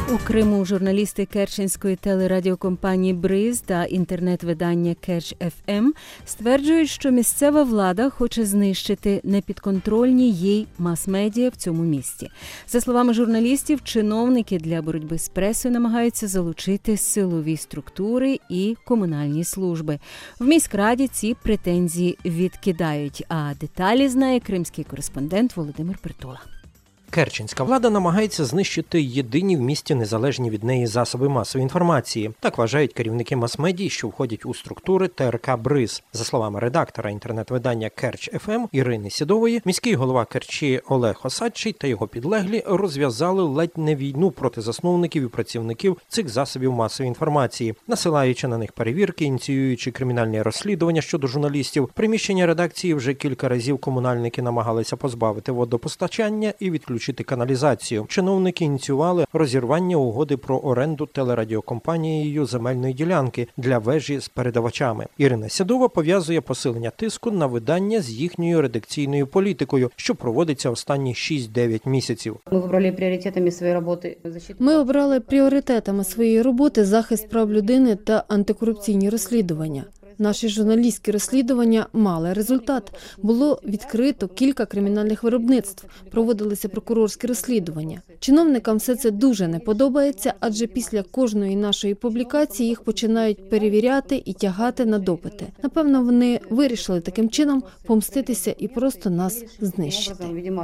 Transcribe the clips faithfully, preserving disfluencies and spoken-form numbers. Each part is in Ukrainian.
У Криму журналісти керченської телерадіокомпанії «Бриз» та інтернет-видання «Керч еф ем» стверджують, що місцева влада хоче знищити непідконтрольні їй мас-медіа в цьому місті. За словами журналістів, чиновники для боротьби з пресою намагаються залучити силові структури і комунальні служби. В міськраді ці претензії відкидають, а деталі знає кримський кореспондент Володимир Притула. Керченська влада намагається знищити єдині в місті незалежні від неї засоби масової інформації. Так вважають керівники мас-медій, що входять у структури те ер ка «Бриз». За словами редактора інтернет-видання «Керч еф ем» Ірини Сідової, міський голова Керчі Олег Осадчий та його підлеглі розв'язали ледь не війну проти засновників і працівників цих засобів масової інформації, насилаючи на них перевірки, ініціюючи кримінальні розслідування щодо журналістів. Приміщення редакції вже кілька разів комунальники намагалися позбавити водопостачання і відключити каналізацію. Чиновники ініціювали розірвання угоди про оренду телерадіокомпанією земельної ділянки для вежі з передавачами. Ірина Сідова пов'язує посилення тиску на видання з їхньою редакційною політикою, що проводиться останні шість-дев'ять місяців. Ми обрали пріоритетами своєї роботи. Ми обрали пріоритетами своєї роботи захист прав людини та антикорупційні розслідування. Наші журналістські розслідування мали результат. Було відкрито кілька кримінальних виробництв, проводилися прокурорські розслідування. Чиновникам все це дуже не подобається, адже після кожної нашої публікації їх починають перевіряти і тягати на допити. Напевно, вони вирішили таким чином помститися і просто нас знищити.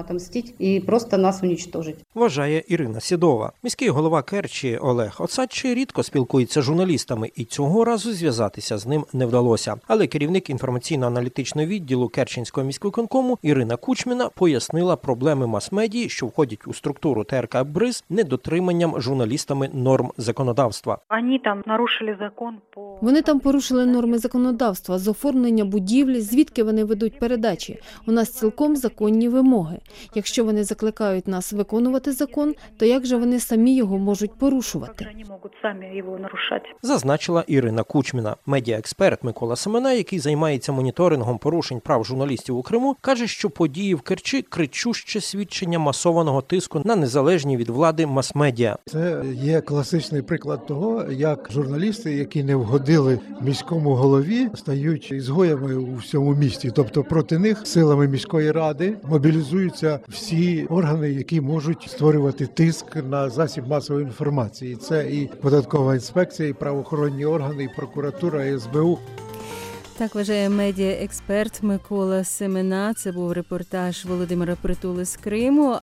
І просто нас уничтожити. Вважає Ірина Сідова. Міський голова Керчі Олег Осадчий рідко спілкується з журналістами, і цього разу зв'язатися з ним не вдалося. Але керівник інформаційно-аналітичного відділу Керченського міськвиконкому Ірина Кучміна пояснила проблеми мас-медії, що входять у структуру те ер ка «Бриз», недотриманням журналістами норм законодавства. Вони там нарушили закон по... Вони там порушили норми законодавства з оформлення будівлі, звідки вони ведуть передачі. У нас цілком законні вимоги. Якщо вони закликають нас виконувати закон, то як же вони самі його можуть порушувати? Вони можуть самі його нарушати. Зазначила Ірина Кучміна. Медіаексперт Микола Семена, який займається моніторингом порушень прав журналістів у Криму, каже, що події в Керчі – кричуще свідчення масованого тиску на незалежні від влади мас-медіа. Це є класичний приклад того, як журналісти, які не вгодили міському голові, стають ізгоями у всьому місті. Тобто проти них силами міської ради мобілізуються всі органи, які можуть створювати тиск на засіб масової інформації. Це і податкова інспекція, і правоохоронні органи, і прокуратура, і ес бе у. Так вважає медіаексперт Микола Семена. Це був репортаж Володимира Притули з Криму.